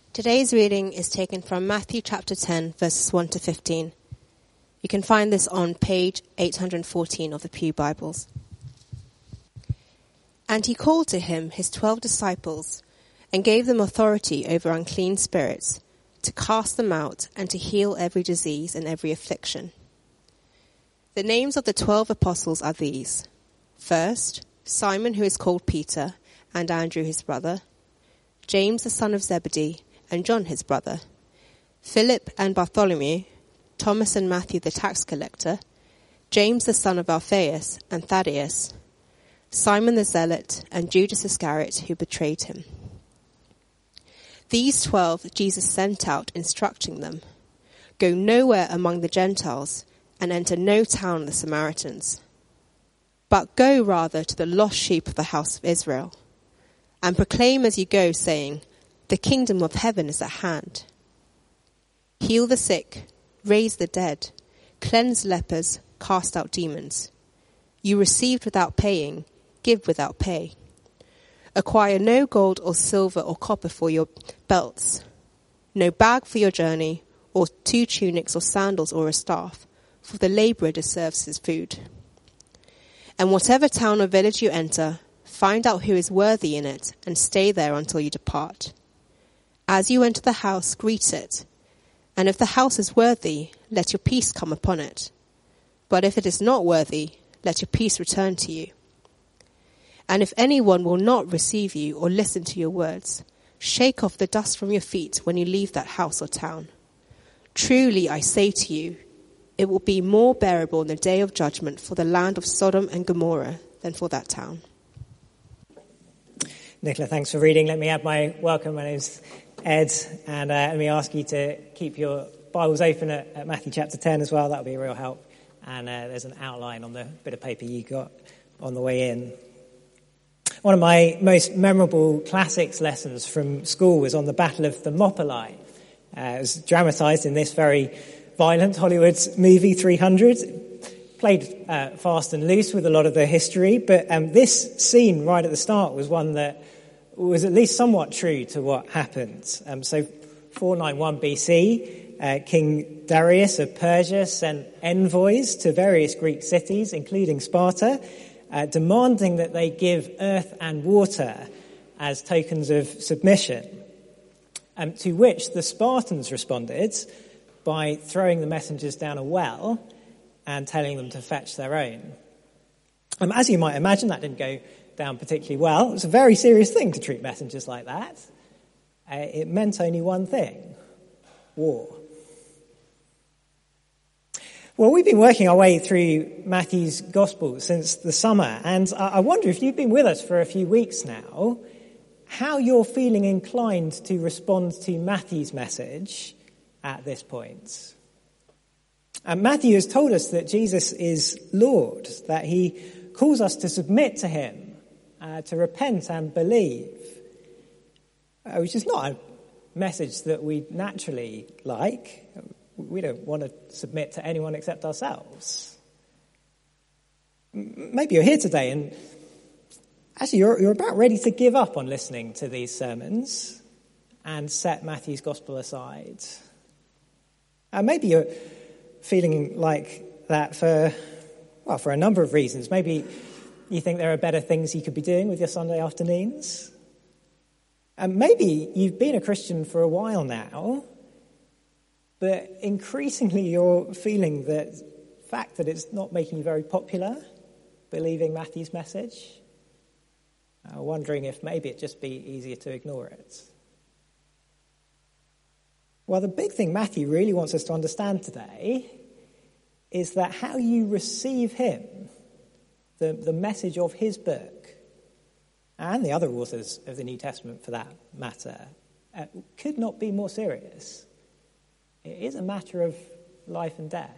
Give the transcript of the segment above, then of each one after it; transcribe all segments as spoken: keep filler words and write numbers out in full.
Today's reading is taken from Matthew chapter ten, verses one to fifteen. You can find this on page eight hundred fourteen of the Pew Bibles. And he called to him his twelve disciples and gave them authority over unclean spirits, to cast them out and to heal every disease and every affliction. The names of the twelve apostles are these. First, Simon, who is called Peter, and Andrew his brother, James the son of Zebedee, and John his brother, Philip and Bartholomew, Thomas and Matthew the tax collector, James the son of Alphaeus and Thaddeus, Simon the zealot, and Judas Iscariot, who betrayed him. These twelve Jesus sent out, instructing them, "Go nowhere among the Gentiles, and enter no town of the Samaritans, but go rather to the lost sheep of the house of Israel, and proclaim as you go, saying, the kingdom of heaven is at hand. Heal the sick, raise the dead, cleanse lepers, cast out demons. You received without paying, give without pay. Acquire no gold or silver or copper for your belts, no bag for your journey, or two tunics or sandals or a staff, for the laborer deserves his food. And whatever town or village you enter, find out who is worthy in it, and stay there until you depart. As you enter the house, greet it, and if the house is worthy, let your peace come upon it. But if it is not worthy, let your peace return to you. And if anyone will not receive you or listen to your words, shake off the dust from your feet when you leave that house or town. Truly, I say to you, it will be more bearable in the day of judgment for the land of Sodom and Gomorrah than for that town." Nicola, thanks for reading. Let me add my welcome. My name's Ed, and uh, let me ask you to keep your Bibles open at, at Matthew chapter ten as well. That'll be a real help. And uh, there's an outline on the bit of paper you got on the way in. One of my most memorable classics lessons from school was on the Battle of Thermopylae. Uh, it was dramatised in this very violent Hollywood movie, three hundred. Played uh, fast and loose with a lot of the history, but um, this scene right at the start was one that was at least somewhat true to what happened. Um, so four ninety-one B C, uh, King Darius of Persia sent envoys to various Greek cities, including Sparta, uh, demanding that they give earth and water as tokens of submission, um, to which the Spartans responded by throwing the messengers down a well and telling them to fetch their own. Um, as you might imagine, that didn't go down particularly well. It was a very serious thing to treat messengers like that. Uh, it meant only one thing: war. Well, we've been working our way through Matthew's Gospel since the summer, and I wonder if you've been with us for a few weeks now, how you're feeling inclined to respond to Matthew's message at this point. And Matthew has told us that Jesus is Lord, that he calls us to submit to him, uh, to repent and believe, uh, which is not a message that we naturally like. We don't want to submit to anyone except ourselves. Maybe you're here today and actually you're, you're about ready to give up on listening to these sermons and set Matthew's gospel aside. And maybe you're feeling like that for, well, for a number of reasons. Maybe you think there are better things you could be doing with your Sunday afternoons. And maybe you've been a Christian for a while now, but increasingly you're feeling that fact that it's not making you very popular, believing Matthew's message, uh, wondering if maybe it'd just be easier to ignore it. Well, the big thing Matthew really wants us to understand today is that how you receive him, the, the message of his book, and the other authors of the New Testament for that matter, uh, could not be more serious. It is a matter of life and death.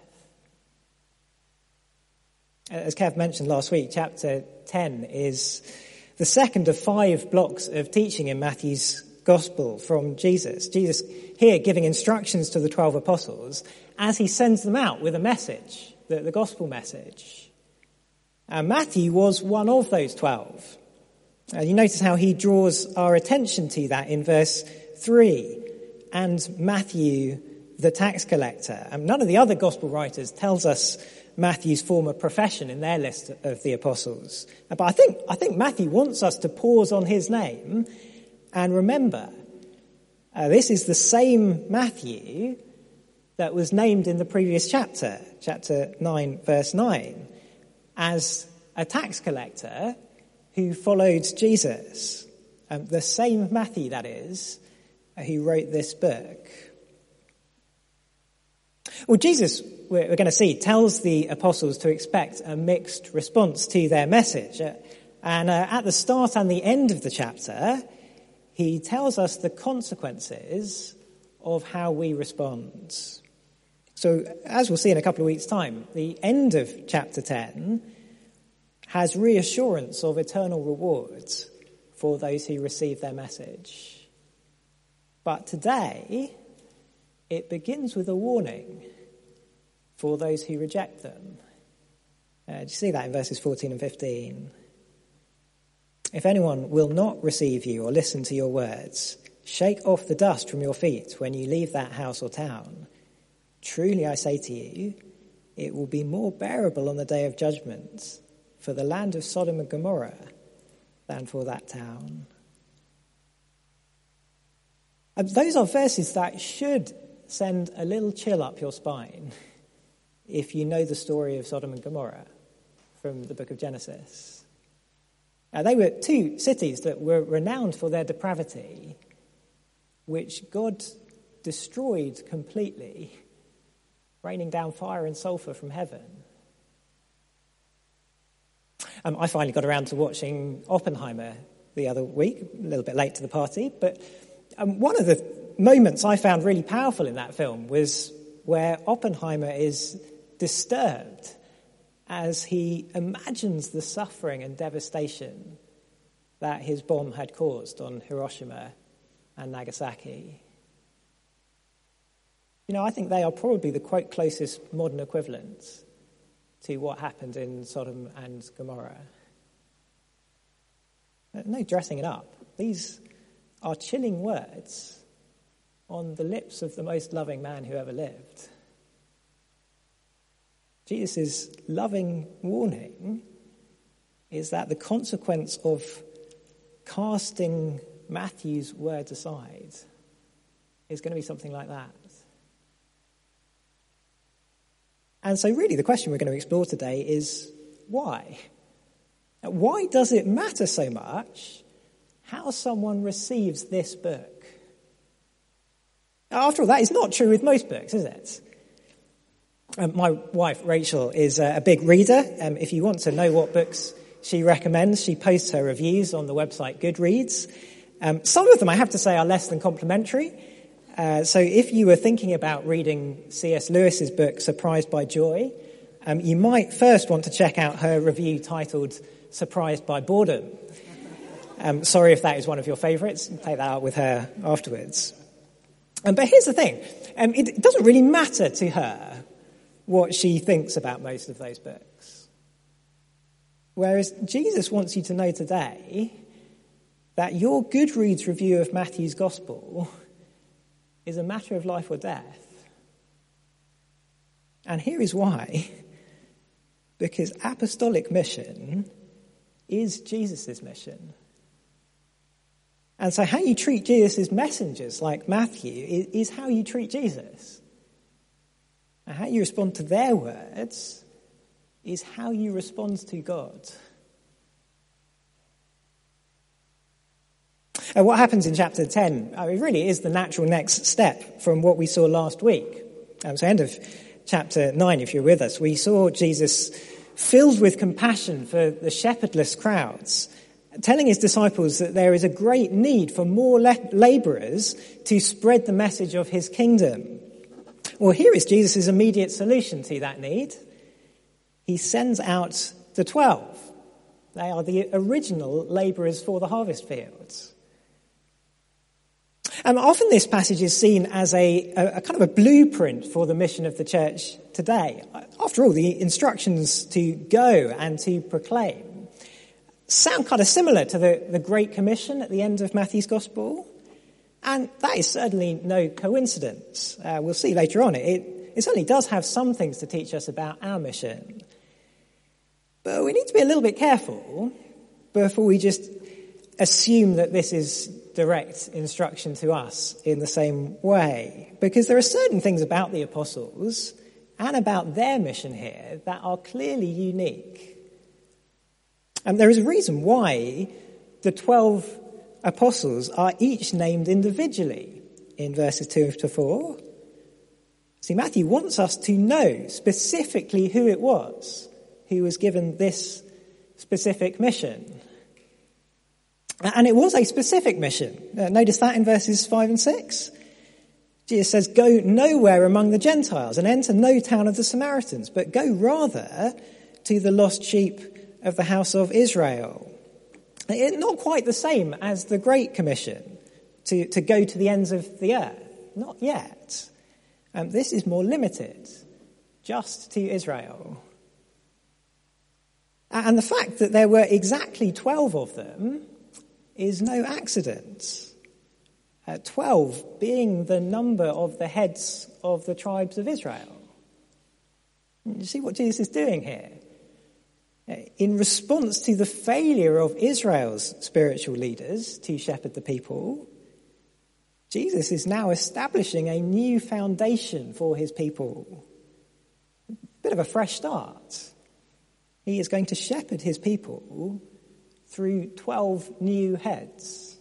As Kev mentioned last week, chapter ten is the second of five blocks of teaching in Matthew's Gospel from Jesus. Jesus here giving instructions to the twelve apostles as he sends them out with a message, the, the gospel message. And Matthew was one of those twelve. Uh, you notice how he draws our attention to that in verse three. and Matthew, the tax collector. And none of the other gospel writers tells us Matthew's former profession in their list of the apostles. But I think, I think Matthew wants us to pause on his name and remember, uh, this is the same Matthew that was named in the previous chapter, chapter nine, verse nine, as a tax collector who followed Jesus. Um, the same Matthew, that is, who wrote this book. Well, Jesus, we're, we're going to see, tells the apostles to expect a mixed response to their message. Uh, and uh, at the start and the end of the chapter, he tells us the consequences of how we respond. So, as we'll see in a couple of weeks' time, the end of chapter ten has reassurance of eternal rewards for those who receive their message. But today, it begins with a warning for those who reject them. Uh, do you see that in verses fourteen and fifteen? If anyone will not receive you or listen to your words, shake off the dust from your feet when you leave that house or town. Truly I say to you, it will be more bearable on the day of judgment for the land of Sodom and Gomorrah than for that town. And those are verses that should send a little chill up your spine if you know the story of Sodom and Gomorrah from the book of Genesis. Now, they were two cities that were renowned for their depravity, which God destroyed completely, raining down fire and sulfur from heaven. Um, I finally got around to watching Oppenheimer the other week, a little bit late to the party, but um, one of the moments I found really powerful in that film was where Oppenheimer is disturbed as he imagines the suffering and devastation that his bomb had caused on Hiroshima and Nagasaki. You know, I think they are probably the quite closest modern equivalents to what happened in Sodom and Gomorrah. No dressing it up. These are chilling words on the lips of the most loving man who ever lived. Jesus' loving warning is that the consequence of casting Matthew's words aside is going to be something like that. And so really the question we're going to explore today is why? Why does it matter so much how someone receives this book? After all, that is not true with most books, is it? Um, my wife, Rachel, is uh, a big reader. Um, if you want to know what books she recommends, she posts her reviews on the website Goodreads. Um, some of them, I have to say, are less than complimentary. Uh, so if you were thinking about reading C S Lewis's book, Surprised by Joy, um, you might first want to check out her review titled Surprised by Boredom. Um, sorry if that is one of your favourites. Take that out with her afterwards. Um, but here's the thing. Um, it, it doesn't really matter to her what she thinks about most of those books. Whereas Jesus wants you to know today that your Goodreads review of Matthew's Gospel is a matter of life or death. And here is why. Because apostolic mission is Jesus' mission. And so how you treat Jesus' messengers, like Matthew, is, is how you treat Jesus. And how you respond to their words is how you respond to God. And what happens in chapter ten, I mean, really is the natural next step from what we saw last week. Um, so end of chapter nine, if you're with us, we saw Jesus filled with compassion for the shepherdless crowds, telling his disciples that there is a great need for more le- labourers to spread the message of his kingdom. Well, here is Jesus' immediate solution to that need. He sends out the twelve. They are the original labourers for the harvest fields. Um, often this passage is seen as a, a, a kind of a blueprint for the mission of the church today. After all, the instructions to go and to proclaim sound kind of similar to the, the Great Commission at the end of Matthew's Gospel. And that is certainly no coincidence. Uh, we'll see later on. It, it certainly does have some things to teach us about our mission. But we need to be a little bit careful before we just assume that this is direct instruction to us in the same way. Because there are certain things about the apostles and about their mission here that are clearly unique. And there is a reason why the twelve apostles are each named individually in verses two to four. See, Matthew wants us to know specifically who it was who was given this specific mission. And it was a specific mission. Uh, notice that in verses five and six. Jesus says, go nowhere among the Gentiles and enter no town of the Samaritans, but go rather to the lost sheep of the house of Israel. It's not quite the same as the Great Commission to, to go to the ends of the earth. Not yet. Um, this is more limited, just to Israel. And the fact that there were exactly twelve of them is no accident. Uh, twelve being the number of the heads of the tribes of Israel. You see what Jesus is doing here? In response to the failure of Israel's spiritual leaders to shepherd the people, Jesus is now establishing a new foundation for his people. A bit of a fresh start. He is going to shepherd his people through twelve new heads.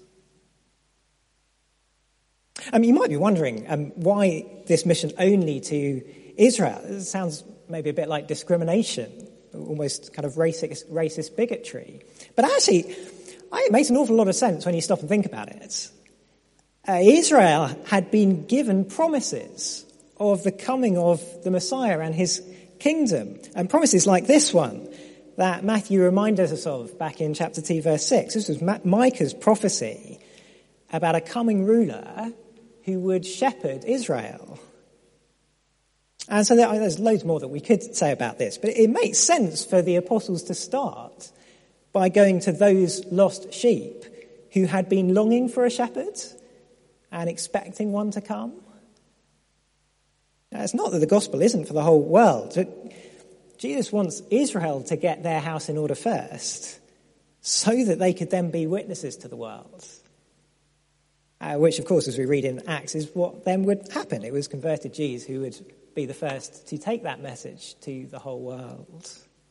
Um, you might be wondering um, why this mission only to Israel. It sounds maybe a bit like discrimination, almost kind of racist, racist bigotry. But actually, it makes an awful lot of sense when you stop and think about it. Uh, Israel had been given promises of the coming of the Messiah and his kingdom, and promises like this one that Matthew reminded us of back in chapter two, verse six. This was Micah's prophecy about a coming ruler who would shepherd Israel. And so there, there's loads more that we could say about this, but it makes sense for the apostles to start by going to those lost sheep who had been longing for a shepherd and expecting one to come. Now, it's not that the gospel isn't for the whole world. Jesus wants Israel to get their house in order first so that they could then be witnesses to the world. Uh, which, of course, as we read in Acts, is what then would happen. It was converted Jews who would be the first to take that message to the whole world.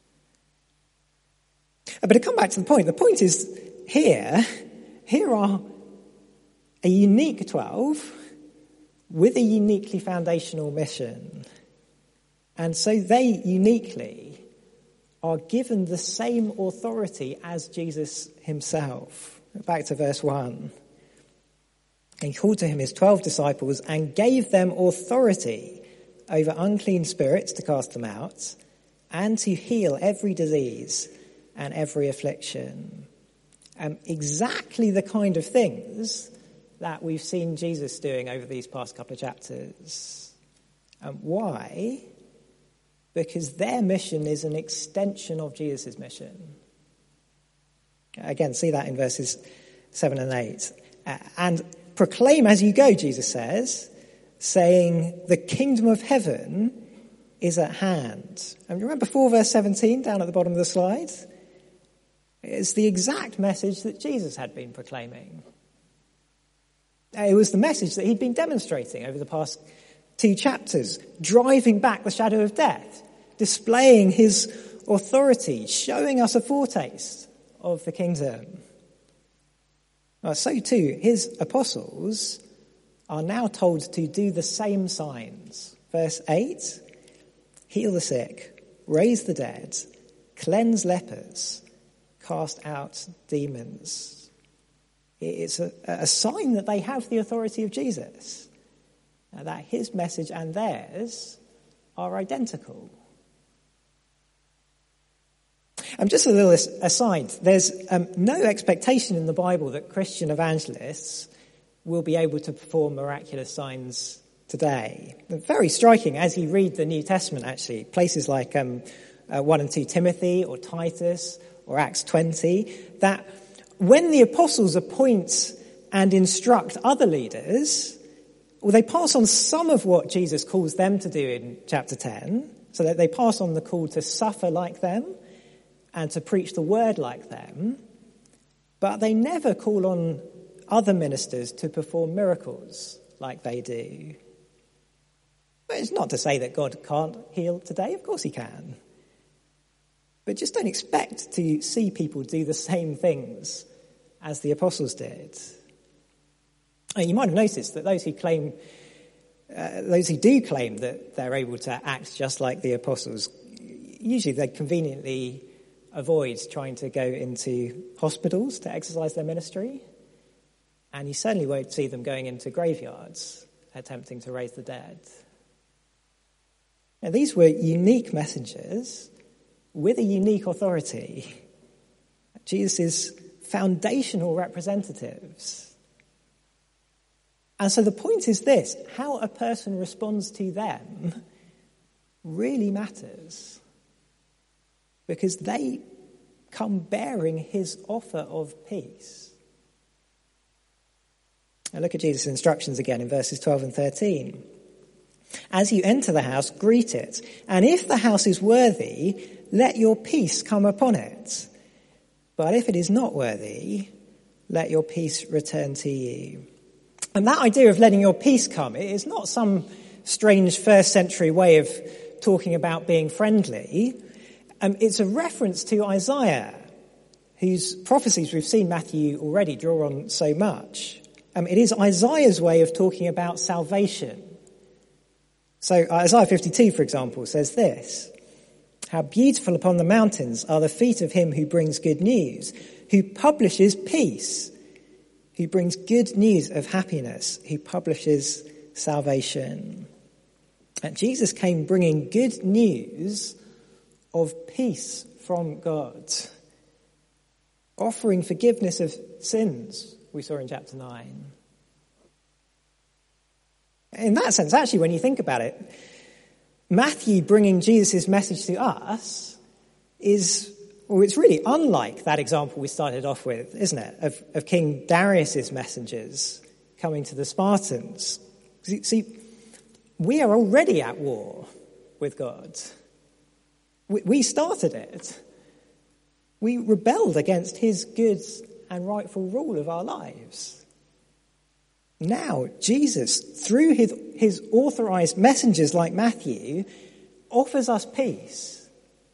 Uh, but to come back to the point, the point is here, here are a unique twelve with a uniquely foundational mission. And so they uniquely are given the same authority as Jesus himself. Back to verse one. He called to him his twelve disciples and gave them authority over unclean spirits to cast them out and to heal every disease and every affliction. Um, exactly the kind of things that we've seen Jesus doing over these past couple of chapters. Um, why? Because their mission is an extension of Jesus' mission. Again, see that in verses seven and eight. Uh, and proclaim as you go, Jesus says, saying, the kingdom of heaven is at hand. And remember four verse seventeen down at the bottom of the slide? It's the exact message that Jesus had been proclaiming. It was the message that he'd been demonstrating over the past two chapters, driving back the shadow of death, displaying his authority, showing us a foretaste of the kingdom. Well, so too, his apostles are now told to do the same signs. Verse eight, heal the sick, raise the dead, cleanse lepers, cast out demons. It's a, a sign that they have the authority of Jesus, and that his message and theirs are identical. Um, just a little aside, there's um, no expectation in the Bible that Christian evangelists will be able to perform miraculous signs today. Very striking as you read the New Testament, actually. Places like um, uh, one and two Timothy or Titus or Acts twenty, that when the apostles appoint and instruct other leaders, well, they pass on some of what Jesus calls them to do in chapter ten, so that they pass on the call to suffer like them and to preach the word like them, but they never call on other ministers to perform miracles like they do. But it's not to say that God can't heal today. Of course he can. But just don't expect to see people do the same things as the apostles did. And you might have noticed that those who claim, uh, those who do claim that they're able to act just like the apostles, usually they conveniently avoid trying to go into hospitals to exercise their ministry. And you certainly won't see them going into graveyards attempting to raise the dead. Now, these were unique messengers with a unique authority. Jesus' foundational representatives. And so the point is this: how a person responds to them really matters, because they come bearing his offer of peace. Now look at Jesus' instructions again in verses twelve and thirteen. As you enter the house, greet it, and if the house is worthy, let your peace come upon it. But if it is not worthy, let your peace return to you. And that idea of letting your peace come, it is not some strange first century way of talking about being friendly. Um, it's a reference to Isaiah, whose prophecies we've seen Matthew already draw on so much. Um, it is Isaiah's way of talking about salvation. So Isaiah fifty-two, for example, says this: how beautiful upon the mountains are the feet of him who brings good news, who publishes peace, who brings good news of happiness, who publishes salvation. And Jesus came bringing good news of peace from God, offering forgiveness of sins, we saw in chapter nine. In that sense, actually, when you think about it, Matthew bringing Jesus' message to us is, well, it's really unlike that example we started off with, isn't it, of, of King Darius' messengers coming to the Spartans. See, we are already at war with God. We, we started it. We rebelled against his good and rightful rule of our lives. Now, Jesus, through his, his authorized messengers like Matthew, offers us peace.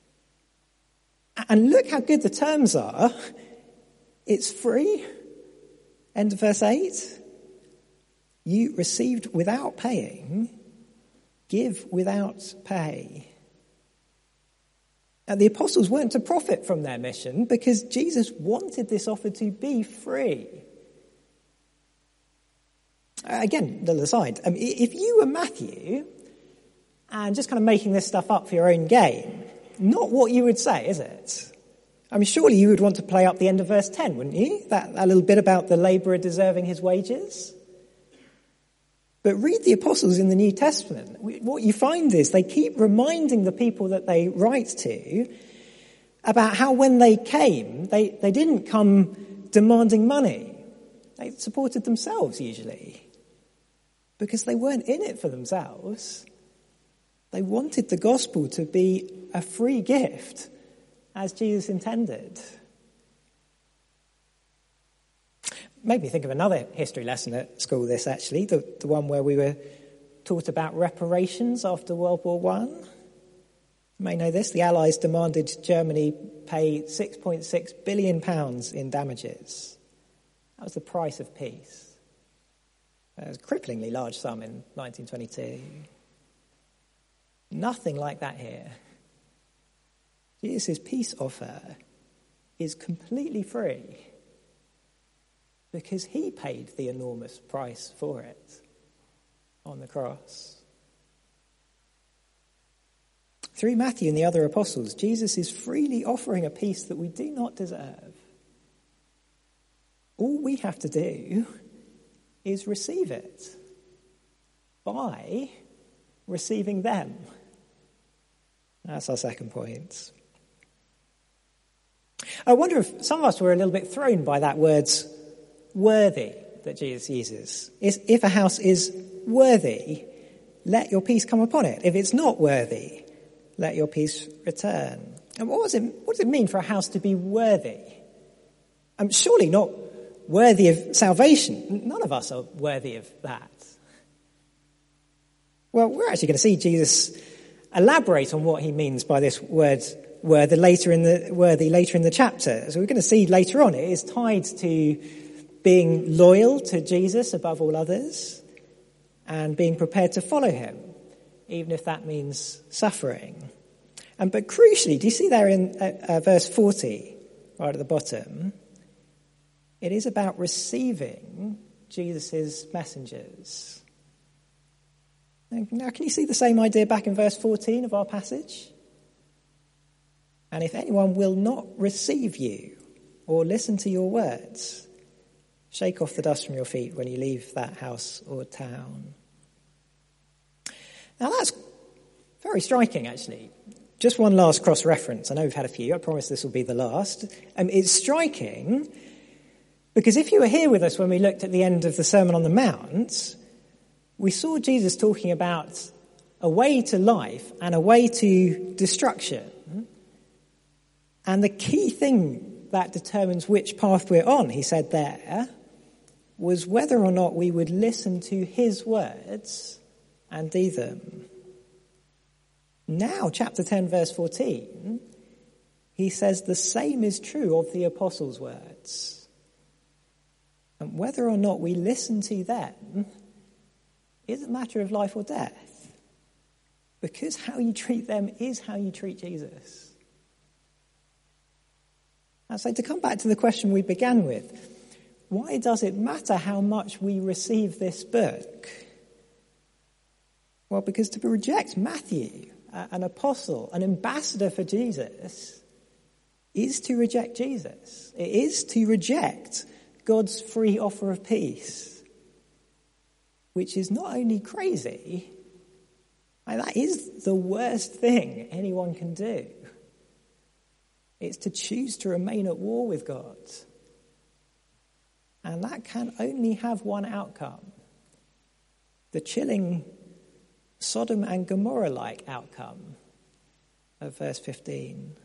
And look how good the terms are. It's free. End of verse eight. You received without paying, give without pay. And the apostles weren't to profit from their mission because Jesus wanted this offer to be free. Again, little aside, um, if you were Matthew and just kind of making this stuff up for your own gain, not what you would say, is it? I mean, surely you would want to play up the end of verse ten, wouldn't you? That, that little bit about the labourer deserving his wages. But read the apostles in the New Testament. What you find is they keep reminding the people that they write to about how when they came, they, they didn't come demanding money. They supported themselves usually because they weren't in it for themselves. They wanted the gospel to be a free gift as Jesus intended. Made me think of another history lesson at school, this actually, the, the one where we were taught about reparations after World War One. You may know this. The Allies demanded Germany pay six point six billion pounds in damages. That was the price of peace. It was a cripplingly large sum in nineteen twenty-two. Nothing like that here. Jesus' peace offer is completely free because he paid the enormous price for it on the cross. Through Matthew and the other apostles, Jesus is freely offering a peace that we do not deserve. All we have to do is receive it by receiving them. That's our second point. I wonder if some of us were a little bit thrown by that word worthy that Jesus uses. Is if a house is worthy, let your peace come upon it. If it's not worthy, let your peace return. And what does it, what does it mean for a house to be worthy? Um, surely not worthy of salvation. None of us are worthy of that. Well, we're actually going to see Jesus elaborate on what he means by this word worthy later in the worthy later in the chapter. So we're going to see later on it is tied to being loyal to Jesus above all others and being prepared to follow him, even if that means suffering. And but crucially, do you see there in uh, uh, verse forty, right at the bottom? It is about receiving Jesus' messengers. Now, can you see the same idea back in verse fourteen of our passage? And if anyone will not receive you or listen to your words, shake off the dust from your feet when you leave that house or town. Now that's very striking, actually. Just one last cross-reference. I know we've had a few. I promise this will be the last. Um, it's striking because if you were here with us when we looked at the end of the Sermon on the Mount, we saw Jesus talking about a way to life and a way to destruction. And the key thing that determines which path we're on, he said there, was whether or not we would listen to his words and do them. Now, chapter ten, verse fourteen, he says the same is true of the apostles' words. And whether or not we listen to them is a matter of life or death. Because how you treat them is how you treat Jesus. And so to come back to the question we began with, why does it matter how much we receive this book? Well, because to reject Matthew, an apostle, an ambassador for Jesus, is to reject Jesus. It is to reject God's free offer of peace, which is not only crazy, that is the worst thing anyone can do. It's to choose to remain at war with God. And that can only have one outcome. The chilling Sodom and Gomorrah-like outcome of verse fifteen.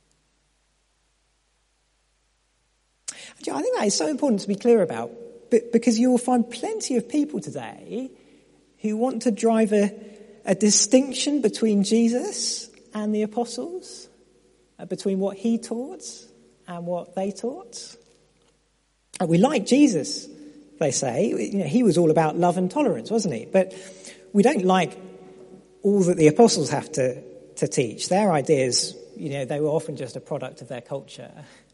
I think that is so important to be clear about, because you will find plenty of people today who want to drive a, a distinction between Jesus and the apostles, between what he taught and what they taught. And we like Jesus, they say. You know, he was all about love and tolerance, wasn't he? But we don't like all that the apostles have to, to teach. Their ideas, you know, they were often just a product of their culture.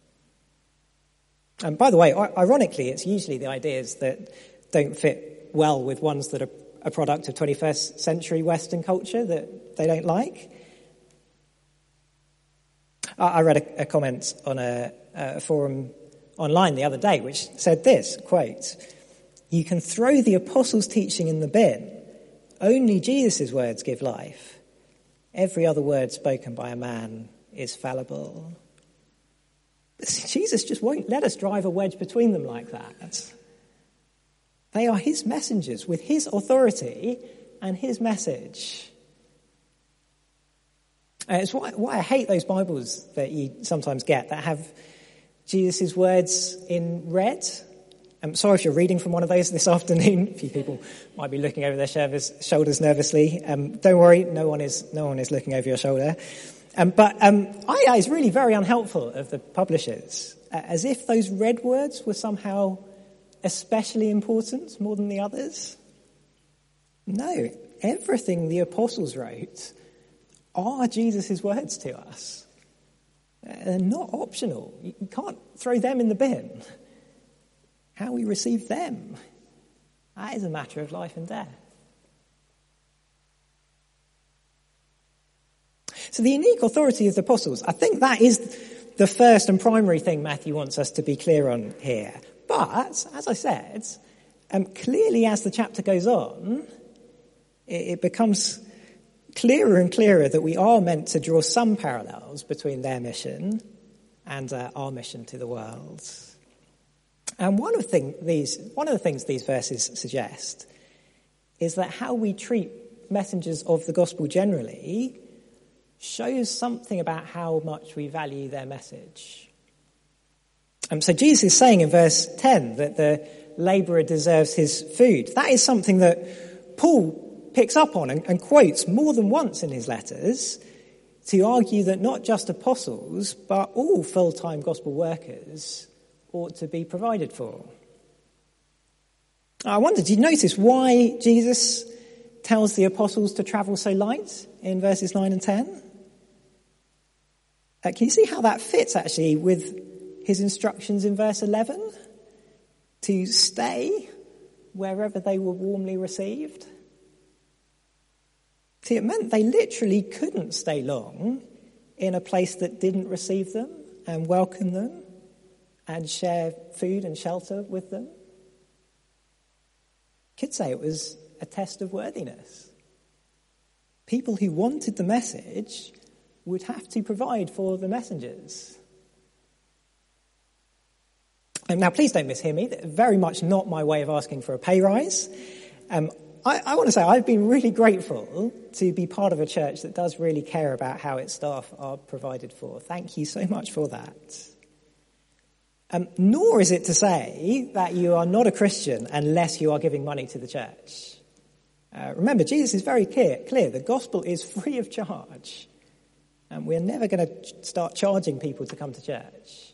And by the way, ironically, it's usually the ideas that don't fit well with ones that are a product of twenty-first century Western culture that they don't like. I read a, a comment on a, a forum online the other day which said this, quote, "You can throw the apostles' teaching in the bin. Only Jesus' words give life. Every other word spoken by a man is fallible." Jesus just won't let us drive a wedge between them like that. They are his messengers with his authority and his message. Uh, it's why, why I hate those Bibles that you sometimes get that have Jesus' words in red. I'm sorry if you're reading from one of those this afternoon. A few people might be looking over their shoulders nervously. Um, don't worry, no one is no one is looking over your shoulder. Um, but um, I think it's really very unhelpful of the publishers, uh, as if those red words were somehow especially important more than the others. No, everything the apostles wrote are Jesus' words to us. They're not optional. You can't throw them in the bin. How we receive them, that is a matter of life and death. So the unique authority of the apostles, I think that is the first and primary thing Matthew wants us to be clear on here. But, as I said, um, clearly as the chapter goes on, it, it becomes clearer and clearer that we are meant to draw some parallels between their mission and uh, our mission to the world. And one of, the thing, these, one of the things these verses suggest is that how we treat messengers of the gospel generally shows something about how much we value their message. Um, so Jesus is saying in verse ten that the labourer deserves his food. That is something that Paul picks up on and, and quotes more than once in his letters to argue that not just apostles, but all full-time gospel workers ought to be provided for. I wonder, did you notice why Jesus tells the apostles to travel so light in verses nine and ten? Uh, can you see how that fits actually with his instructions in verse eleven? To stay wherever they were warmly received. See, it meant they literally couldn't stay long in a place that didn't receive them and welcome them and share food and shelter with them. Could say it was a test of worthiness. People who wanted the message would have to provide for the messengers. And now, please don't mishear me. That's very much not my way of asking for a pay rise. Um, I, I want to say I've been really grateful to be part of a church that does really care about how its staff are provided for. Thank you so much for that. Um, nor is it to say that you are not a Christian unless you are giving money to the church. Uh, remember, Jesus is very clear, clear. The gospel is free of charge. And we're never going to start charging people to come to church.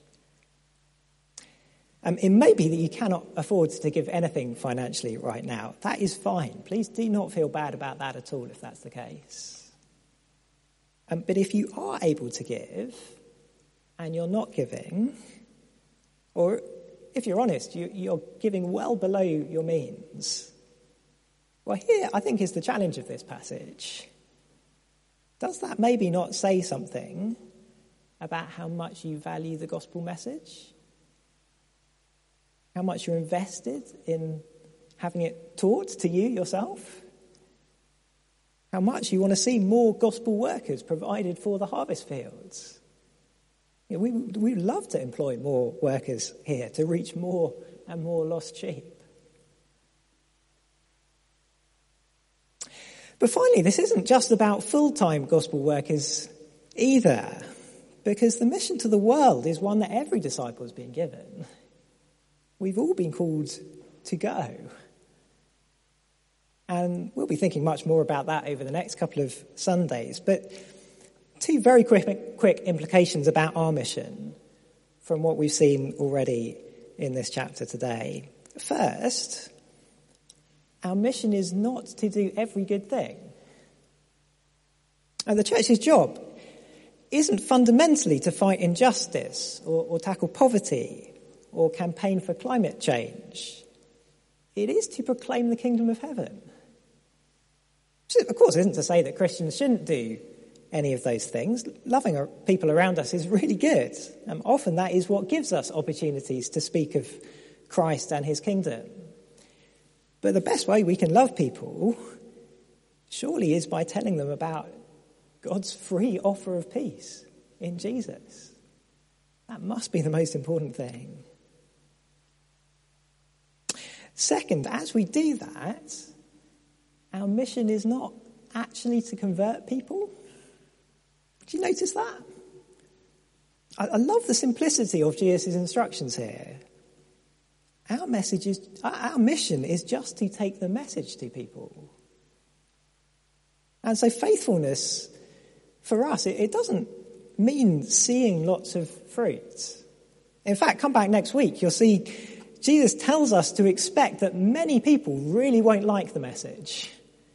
Um, it may be that you cannot afford to give anything financially right now. That is fine. Please do not feel bad about that at all if that's the case. Um, but if you are able to give and you're not giving, or if you're honest, you, you're giving well below your means, well, here I think is the challenge of this passage. Does that maybe not say something about how much you value the gospel message? How much you're invested in having it taught to you yourself? How much you want to see more gospel workers provided for the harvest fields? You know, we we would love to employ more workers here to reach more and more lost sheep. But finally, this isn't just about full-time gospel workers either, because the mission to the world is one that every disciple has been given. We've all been called to go. And we'll be thinking much more about that over the next couple of Sundays. But two very quick, quick implications about our mission from what we've seen already in this chapter today. First, our mission is not to do every good thing. And the church's job isn't fundamentally to fight injustice or, or tackle poverty or campaign for climate change. It is to proclaim the kingdom of heaven. Which, of course, isn't to say that Christians shouldn't do any of those things. Loving our people around us is really good. Um, often that is what gives us opportunities to speak of Christ and his kingdom. But the best way we can love people surely is by telling them about God's free offer of peace in Jesus. That must be the most important thing. Second, as we do that, our mission is not actually to convert people. Do you notice that? I, I love the simplicity of Jesus' instructions here. Our message is, our mission is just to take the message to people. And so faithfulness for us, it, it doesn't mean seeing lots of fruit. In fact, come back next week, you'll see Jesus tells us to expect that many people really won't like the message.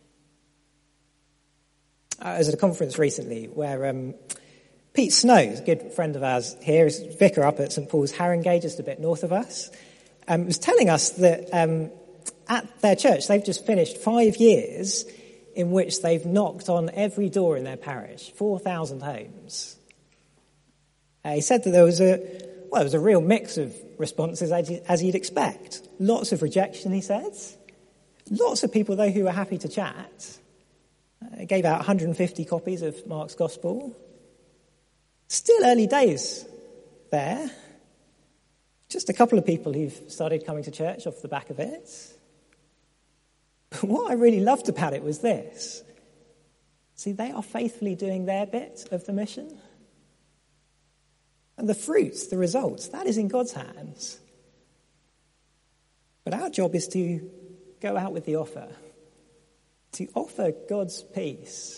I was at a conference recently where um, Pete Snow, a good friend of ours here, is vicar up at St Paul's Haringey, just a bit north of us, um, was telling us that um, at their church they've just finished five years in which they've knocked on every door in their parish, four thousand homes. Uh, he said that there was a, well, there was a real mix of responses as, you, as you'd expect. Lots of rejection, he says. Lots of people, though, who were happy to chat. Uh, he gave out one hundred fifty copies of Mark's Gospel. Still early days there. Just a couple of people who've started coming to church off the back of it. But what I really loved about it was this. See, they are faithfully doing their bit of the mission. And the fruits, the results, that is in God's hands. But our job is to go out with the offer, to offer God's peace.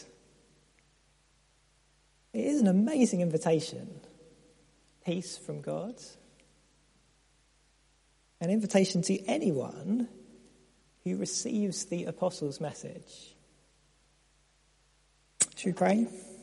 It is an amazing invitation. Peace from God. An invitation to anyone who receives the apostles' message. Should we pray?